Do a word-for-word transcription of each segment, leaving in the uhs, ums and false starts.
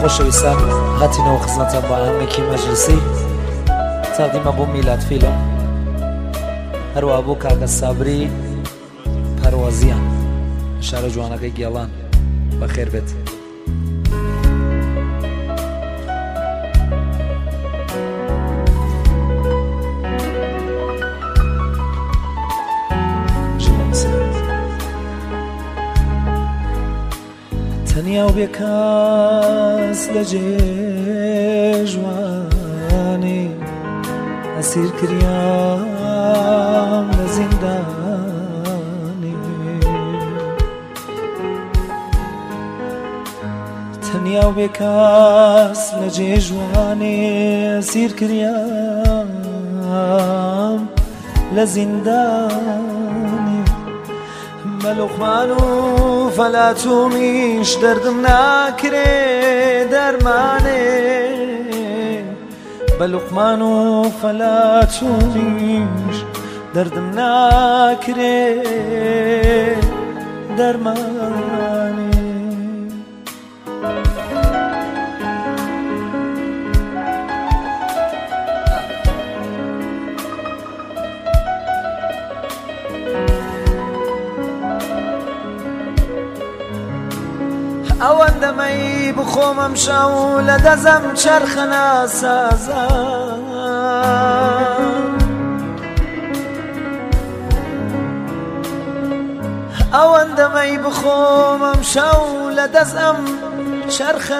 خۆشەویستان هاتینەوە خزمەتتان بۆ ئاهەنگێکی مەجلیسی چاودیمە بۆ میلادفیلە هەروە بۆ کاکە سابری پەروازیان شارە جوانەکەی گێڵان بەخێر بێت. تەنیا و بێکەس لە جێژوانی ئەسیر کریام لە زیندانی تەنیا و بێکەس لە جێژوانی ئەسیر کریام لە زیندانی بە لوقمان و فەلات و میش دەردم ناکرێ دەرمانێ بە لوقمان و فەلات و میش دەردم ناکرێ دەرمانێ ئەوەندەمەی بخۆم ئەمشەو لە دەزەم چەرخە ناسازان ئەوەندەمەی بخۆم ئەمشەو لە دەزەم چەرخە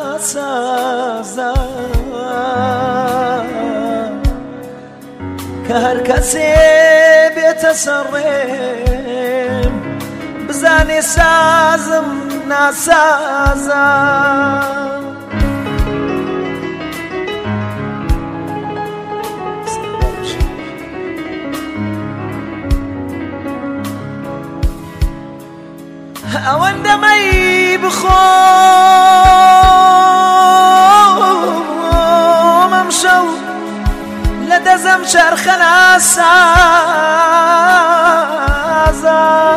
ناسازان کە هەر کەسێ بێتە سەڕێم بزانێ سازم ناسازم ئەوەندەمەی بخۆم ئەمشەو لە دەزەم چەرخە ناسازم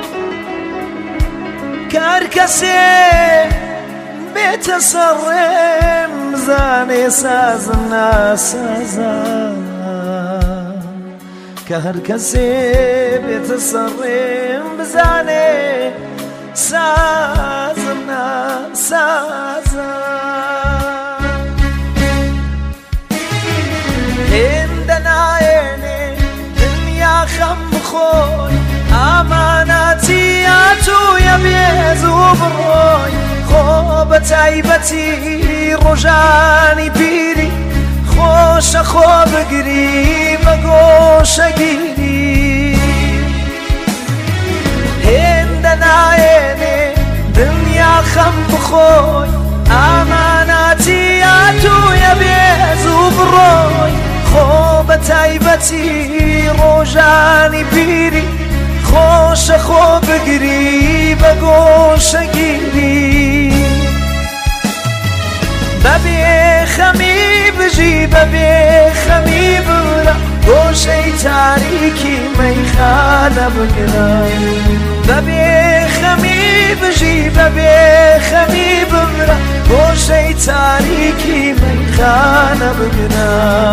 کار کەسێ بێتە سەڕێم بزانێ سازم ناسازم کە هەر کەسێ بێتە سەڕێم بزانێ سازم ناسازم هێندە نایێنێ دنیا خەم بخۆی ئامانەتی هاتوویە بێز و بڕۆی خۆ بە تایبەتی ڕۆژانی پیری خۆشە خۆ بگری بە گۆشەگیری هێندە نایێنێ دنیا خەم بخۆی ئامانەتی هاتوویە بێز و بڕۆی خۆ بە تایبەتی ڕۆژانی پیری خۆشە خۆ بگری بە گۆشەگیری بەبێ خەمی بژی بەبێ خەمی بڕە گۆشەی تاریکی مەیخانە بگرە بەبێ خەمی بژی بەبێ خەمی بڕە گۆشەی تاریکی مەیخانە بگرە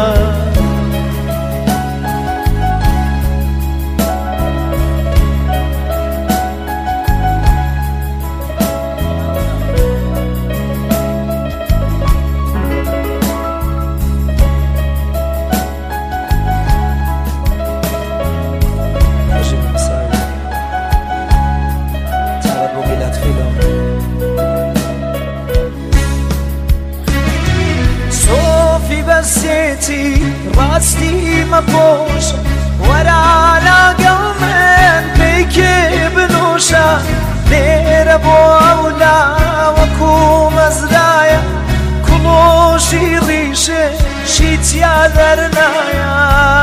ڕاستی مەپۆشە وەرا لاگەڵ من پێیکێ بنووشە لێرە بۆ ئەولا وەکو مەزرایە کوڵۆشی ڕیشێ شیتیا دەرنایە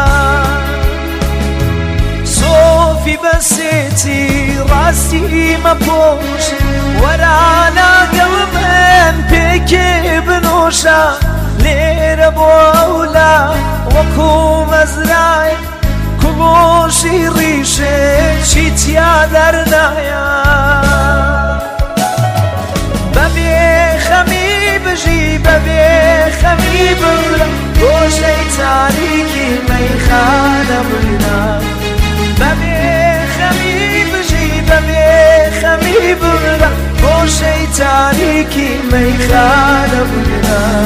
سۆفی بەسێتی ڕاستی مەپۆشە وەرا لاگەڵ من پێیکێ بنووشە لێرە بۆ ئەولا وەکو مەزرایە کوڵۆشی ڕیشێ چیتیا دەرنایە بەبێ خەمی بژی بەبێ خەمی بڕە گۆشەی تاریکی مەیخانە بڕە بەبێ خەمی بژی بەبێ خەمی بڕە گۆشەی تاریکی مەیخانە بڕە